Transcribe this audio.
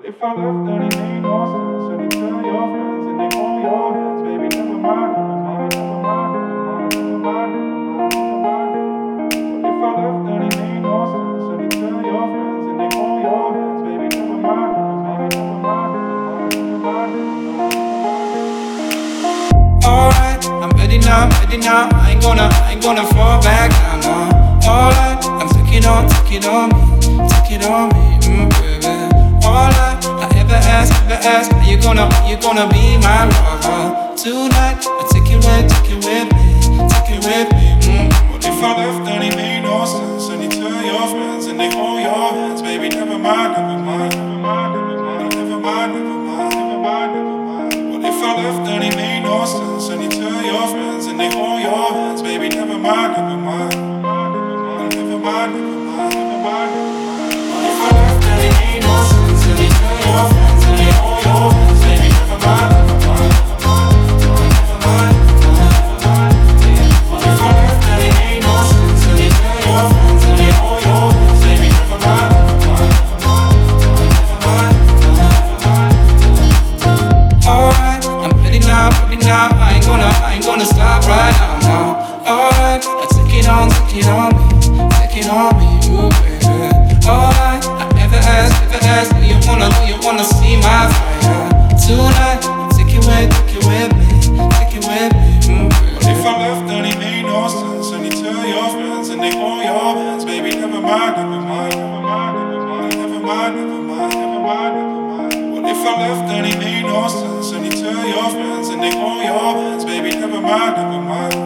If I left, then it made no sense. And you tell your friends and they hold your hands, baby. Never mind, never mind, never mind, never mind, never mind, never mind, never mind. If I left, then it made no sense. And you tell your friends and they hold your hands, baby. Never mind, never mind, never mind, never mind, never mind. Alright, I'm ready now. I ain't gonna fall back down now. Alright, I'm take it on me, baby. All I ever ask, are you gonna be my lover tonight? I take it with me. What if I left and it made no sense? And you tell your friends and they hold your hands, baby. Never mind, never mind, never mind, never mind, never mind, never mind, never mind, never mind. What if I left and it made no sense? And you tell your friends and they hold your hands, baby. Never mind, never mind, never mind, never mind, never mind, never mind. What if I left and it made no sense? And you tell your friends and they hold your hands, baby. Never mind, never mind, never mind, never mind, never mind. What if I left and it made no sense? And you tell your friends and they hold your hands, baby. Never mind, never mind, never mind, never mind. Alright, I'm ready now. I ain't gonna stop right now. Alright, I take it on me, ooh baby. Alright, I ever ask, do you wanna see my fire tonight? Take it with me, ooh baby. What if I left and it made no sense? And you tell your friends and they hold your hands, baby. Never mind, never mind, never mind, never mind, never mind, never mind, never mind, never mind. What if I left and it made no sense? And you tell your friends and they hold your hands, baby. Never mind, never mind.